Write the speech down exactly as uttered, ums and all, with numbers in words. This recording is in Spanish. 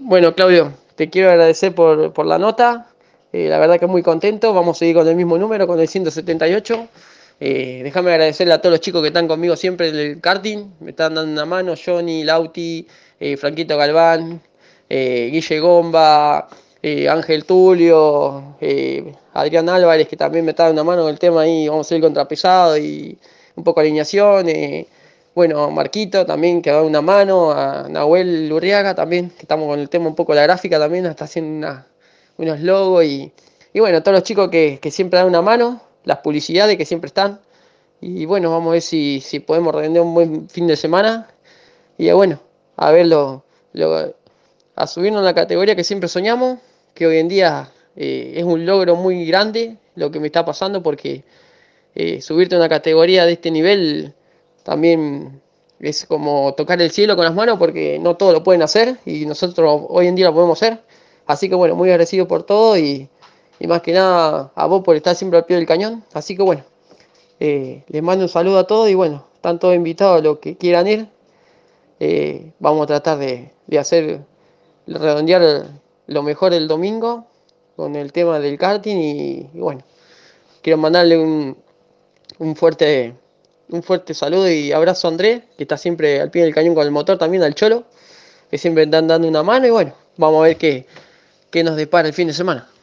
Bueno, Claudio, te quiero agradecer por, por la nota. Eh, la verdad que muy contento. Vamos a seguir con el mismo número, con el ciento setenta y ocho. Eh, déjame agradecerle a todos los chicos que están conmigo siempre en el karting. Me están dando una mano. Johnny, Lauti, eh, Franquito Galván, eh, Guille Gomba, eh, Ángel Tulio, eh, Adrián Álvarez, que también me está dando una mano con el tema ahí. Vamos a ir contrapesado y un poco de alineación. eh, bueno, Marquito también que da una mano, a Nahuel Lurriaga también, que estamos con el tema un poco de la gráfica también, está haciendo una- unos logos y, y bueno, todos los chicos que, que siempre dan una mano, las publicidades que siempre están. Y bueno, vamos a ver si, si podemos render un buen fin de semana. Y eh, bueno, a ver lo, lo- a subirnos en la categoría que siempre soñamos, que hoy en día eh, es un logro muy grande lo que me está pasando porque eh, subirte a una categoría de este nivel también es como tocar el cielo con las manos porque no todos lo pueden hacer y nosotros hoy en día lo podemos hacer. Así que bueno, muy agradecido por todo y, y más que nada a vos por estar siempre al pie del cañón. Así que bueno, eh, les mando un saludo a todos y bueno, están todos invitados los que quieran ir. Eh, vamos a tratar de, de hacer, redondear lo mejor el domingo con el tema del karting y, y bueno, quiero mandarle un, un fuerte, un fuerte saludo y abrazo a Andrés, que está siempre al pie del cañón con el motor, también al Cholo, que siempre están dando una mano y bueno, vamos a ver qué, qué nos depara el fin de semana.